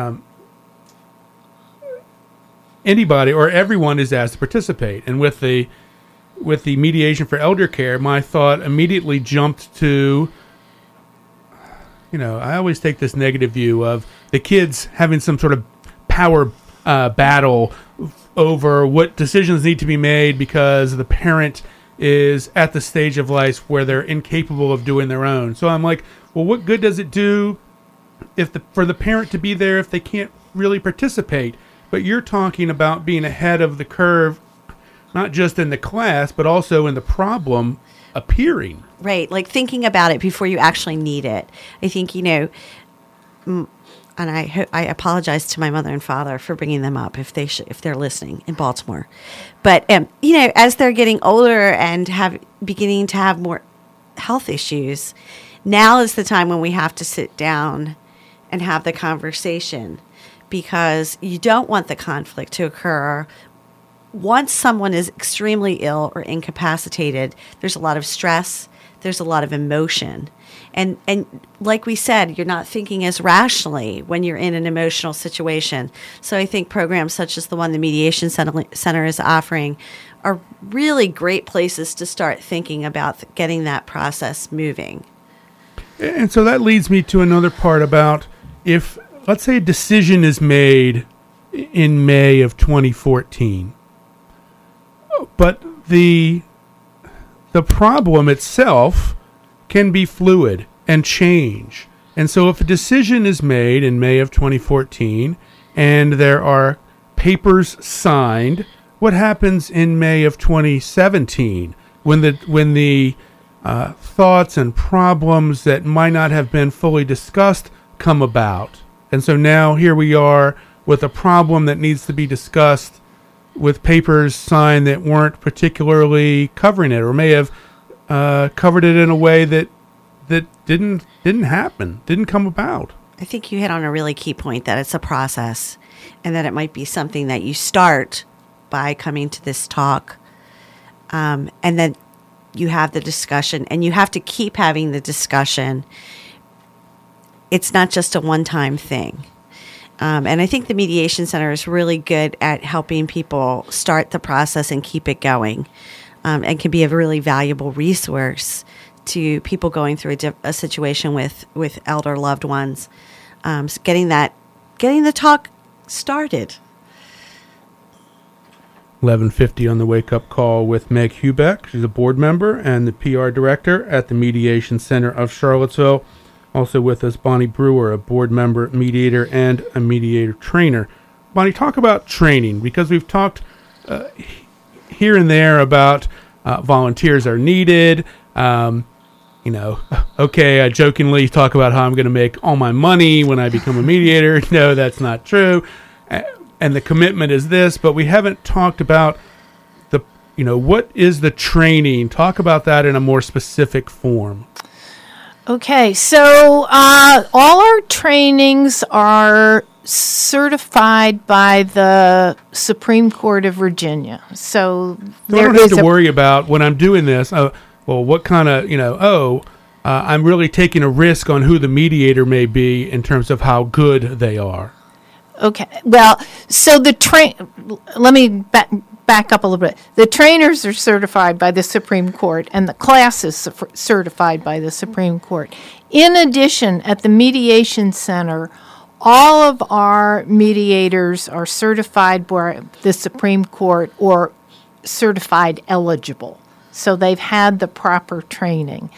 anybody or everyone is asked to participate. And with the mediation for elder care, my thought immediately jumped to, I always take this negative view of the kids having some sort of power battle over what decisions need to be made because the parent is at the stage of life where they're incapable of doing their own. So I'm like, well, what good does it do for the parent to be there if they can't really participate? But you're talking about being ahead of the curve, not just in the class, but also in the problem appearing. Right, like thinking about it before you actually need it. I think, and I apologize to my mother and father for bringing them up if they're listening in Baltimore. But as they're getting older and beginning to have more health issues, now is the time when we have to sit down and have the conversation, because you don't want the conflict to occur. Once someone is extremely ill or incapacitated, there's a lot of stress, there's a lot of emotion. And like we said, you're not thinking as rationally when you're in an emotional situation. So I think programs such as the one the Mediation Center is offering are really great places to start thinking about getting that process moving. And so that leads me to another part about if, let's say, a decision is made in May of 2014, but the problem itself can be fluid and change. And so if a decision is made in May of 2014 and there are papers signed, what happens in May of 2017 when the thoughts and problems that might not have been fully discussed come about? And so now here we are with a problem that needs to be discussed with papers signed that weren't particularly covering it, or may have covered it in a way that didn't happen, didn't come about. I think you hit on a really key point, that it's a process, and that it might be something that you start by coming to this talk, and then you have the discussion, and you have to keep having the discussion. It's not just a one-time thing. And I think the Mediation Center is really good at helping people start the process and keep it going, and can be a really valuable resource to people going through a situation with elder loved ones, getting the talk started. 11:50 on the Wake Up Call with Meg Hubeck. She's a board member and the PR director at the Mediation Center of Charlottesville. Also with us, Bonnie Brewer, a board member, mediator, and a mediator trainer. Bonnie, talk about training, because we've talked here and there about volunteers are needed. Okay, I jokingly talk about how I'm going to make all my money when I become a mediator. No, that's not true. And the commitment is this, but we haven't talked about what is the training? Talk about that in a more specific form. Okay, so all our trainings are certified by the Supreme Court of Virginia. So I don't have to worry about when I'm doing this. What kind of, I'm really taking a risk on who the mediator may be in terms of how good they are. Okay, well, so let me back up a little bit. The trainers are certified by the Supreme Court, and the class is certified by the Supreme Court. In addition, at the Mediation Center, all of our mediators are certified by the Supreme Court or certified eligible. So they've had the proper training.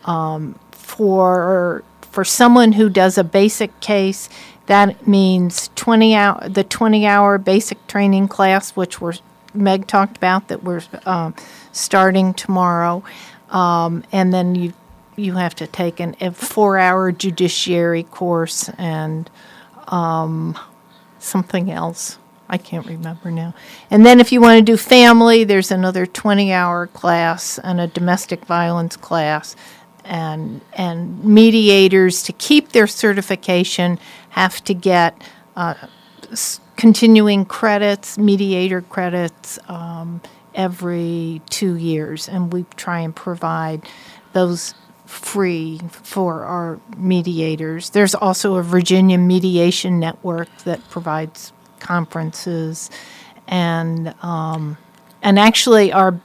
For someone who does a basic case, that means the 20-hour basic training class, which Meg talked about, that we're starting tomorrow, and then you have to take a 4-hour judiciary course and something else. I can't remember now. And then if you want to do family, there's another 20-hour class and a domestic violence class. And mediators, to keep their certification, have to get continuing credits, mediator credits, every 2 years. And we try and provide those free for our mediators. There's also a Virginia Mediation Network that provides conferences, and actually our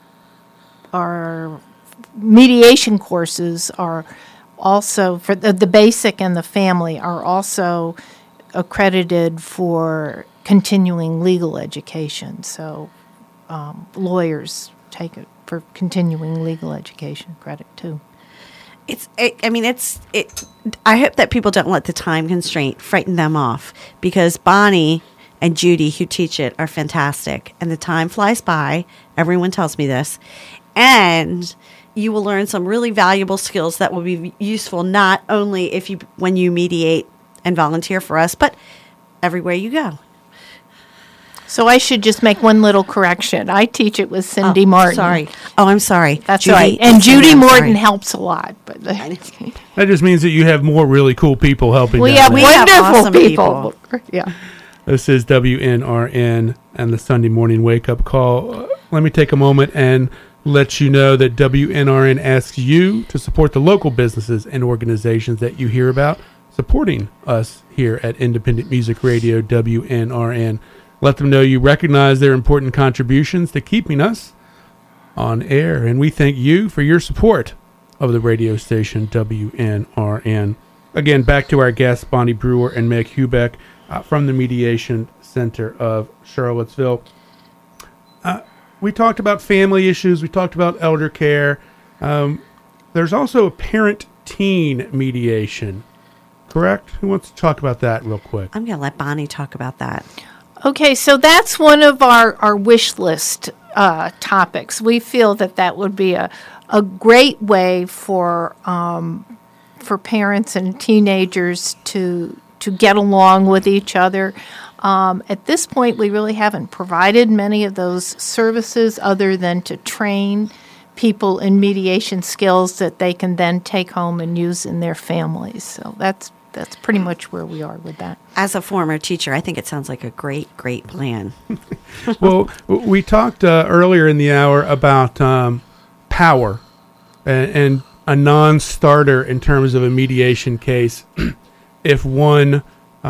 mediation courses are also, for the basic and the family, are also accredited for continuing legal education. So lawyers take it for continuing legal education credit too. I hope that people don't let the time constraint frighten them off, because Bonnie and Judy, who teach it, are fantastic. And the time flies by. Everyone tells me this. And you will learn some really valuable skills that will be useful not only when you mediate and volunteer for us, but everywhere you go. So I should just make one little correction. I teach it with Cindy Martin. Sorry. Oh, I'm sorry. That's Judy, right. And Judy Morton helps a lot. But that just means that you have more really cool people helping. We have wonderful awesome people. Yeah. This is WNRN and the Sunday Morning Wake Up Call. Let me take a moment and let you know that WNRN asks you to support the local businesses and organizations that you hear about supporting us here at Independent Music Radio WNRN. Let them know you recognize their important contributions to keeping us on air, and we thank you for your support of the radio station WNRN. Again, back to our guests, Bonnie Brewer and Meg Hubeck from the Mediation Center of Charlottesville. We talked about family issues. We talked about elder care. There's also a parent-teen mediation, correct? Who wants to talk about that real quick? I'm going to let Bonnie talk about that. Okay, so that's one of our wish list topics. We feel that would be a great way for parents and teenagers to get along with each other. At this point, we really haven't provided many of those services other than to train people in mediation skills that they can then take home and use in their families. So that's pretty much where we are with that. As a former teacher, I think it sounds like a great plan. Well, we talked earlier in the hour about power and a non-starter in terms of a mediation case. If one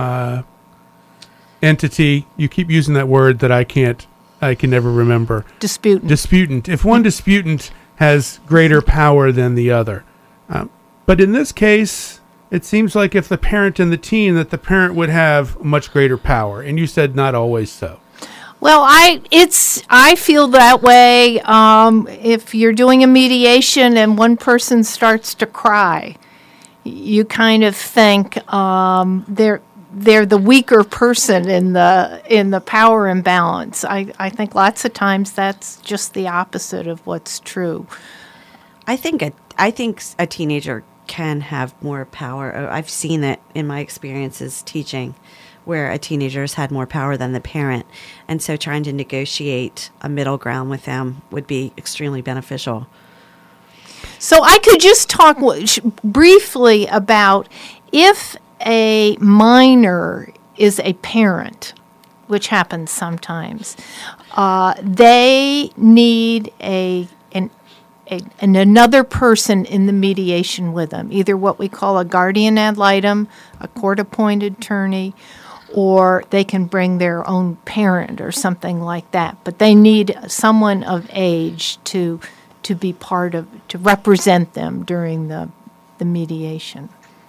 entity, you keep using that word that I can never remember. Disputant. If one disputant has greater power than the other. But in this case, it seems like if the parent and the teen, that the parent would have much greater power. And you said not always so. Well, I feel that way. If you're doing a mediation and one person starts to cry, you kind of think they're the weaker person in the power imbalance. I think lots of times that's just the opposite of what's true. I think a teenager can have more power. I've seen it in my experiences teaching, where a teenager has had more power than the parent, and so trying to negotiate a middle ground with them would be extremely beneficial. So I could just talk briefly about if a minor is a parent, which happens sometimes, they need another person in the mediation with them, either what we call a guardian ad litem, a court-appointed attorney, or they can bring their own parent or something like that. But they need someone of age to be to represent them during the mediation.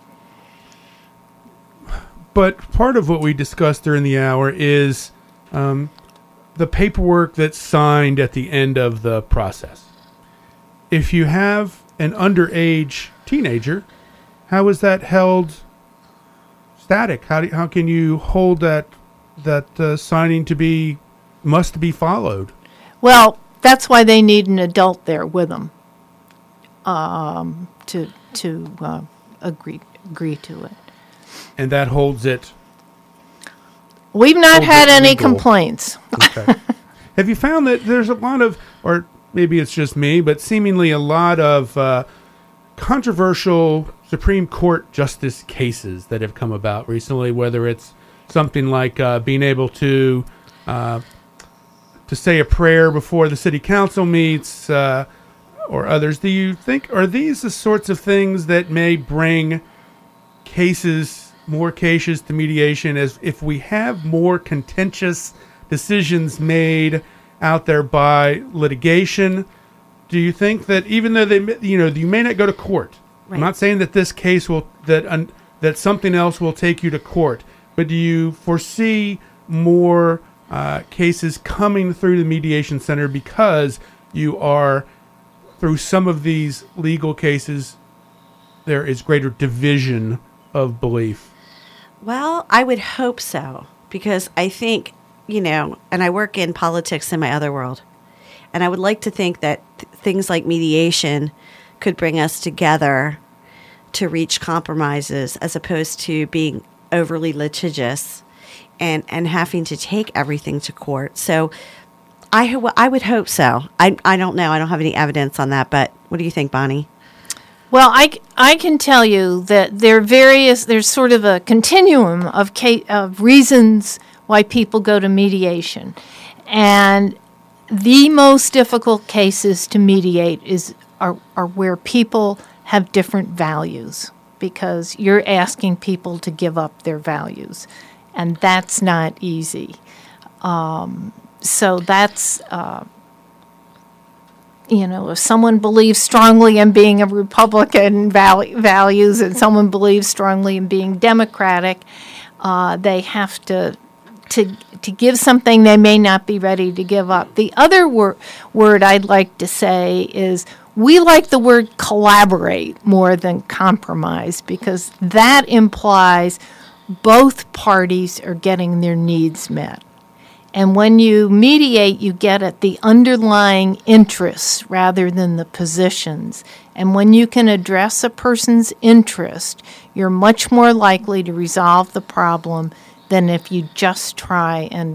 But part of what we discussed during the hour is the paperwork that's signed at the end of the process. If you have an underage teenager, how is that held static? How can you hold that signing must be followed? Well, that's why they need an adult there with them to agree to it. And that holds it. We've not had any complaints. Okay. Have you found that there's a lot of, or maybe it's just me, but seemingly a lot of controversial Supreme Court justice cases that have come about recently, whether it's something like being able to say a prayer before the city council meets, or others. Do you think, are these the sorts of things that may bring more cases to mediation, as if we have more contentious decisions made out there by litigation? Do you think that even though you may not go to court, right. I'm not saying that this case that something else will take you to court, but do you foresee more cases coming through the mediation center because you are, through some of these legal cases, there is greater division of belief? Well, I would hope so, because I think, and I work in politics in my other world, and I would like to think that things like mediation could bring us together to reach compromises, as opposed to being overly litigious and having to take everything to court. So I would hope so. I don't know. I don't have any evidence on that, but what do you think, Bonnie? Well, I can tell you that there's sort of a continuum of reasons why people go to mediation. And the most difficult cases to mediate are where people have different values, because you're asking people to give up their values, and that's not easy. So that's, if someone believes strongly in being a Republican values and someone believes strongly in being Democratic, they have to give something they may not be ready to give up. The other word I'd like to say is we like the word collaborate more than compromise, because that implies both parties are getting their needs met. And when you mediate, you get at the underlying interests rather than the positions. And when you can address a person's interest, you're much more likely to resolve the problem than if you just try and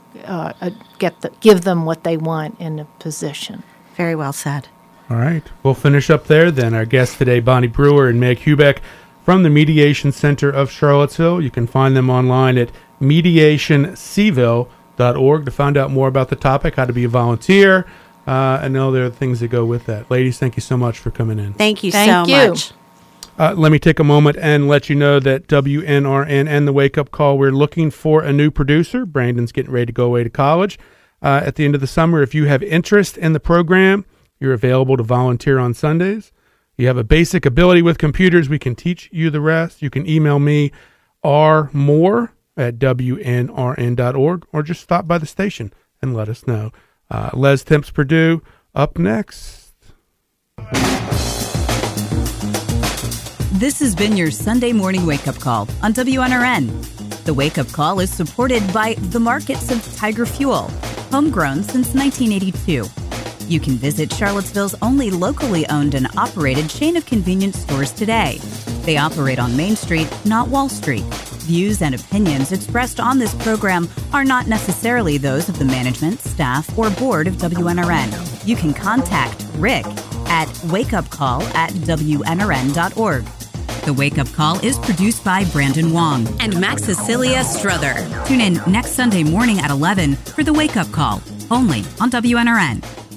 give them what they want in a position. Very well said. All right. We'll finish up there then. Our guests today, Bonnie Brewer and Meg Hubeck from the Mediation Center of Charlottesville. You can find them online at mediationcville.org to find out more about the topic, how to be a volunteer, and all the other things that go with that. Ladies, thank you so much for coming in. Thank you so much. Let me take a moment and let you know that WNRN and the Wake Up Call, we're looking for a new producer. Brandon's getting ready to go away to college at the end of the summer. If you have interest in the program, you're available to volunteer on Sundays. You have a basic ability with computers, we can teach you the rest. You can email me rmoore@wnrn.org, or just stop by the station and let us know. Les Temps Purdue up next. This has been your Sunday morning wake-up call on WNRN. The wake-up call is supported by the markets of Tiger Fuel, homegrown since 1982. You can visit Charlottesville's only locally owned and operated chain of convenience stores today. They operate on Main Street, not Wall Street. Views and opinions expressed on this program are not necessarily those of the management, staff, or board of WNRN. You can contact Rick at wakeupcall@wnrn.org. The Wake Up Call is produced by Brandon Wong and Max Cecilia Struther. Tune in next Sunday morning at 11 for The Wake Up Call, only on WNRN.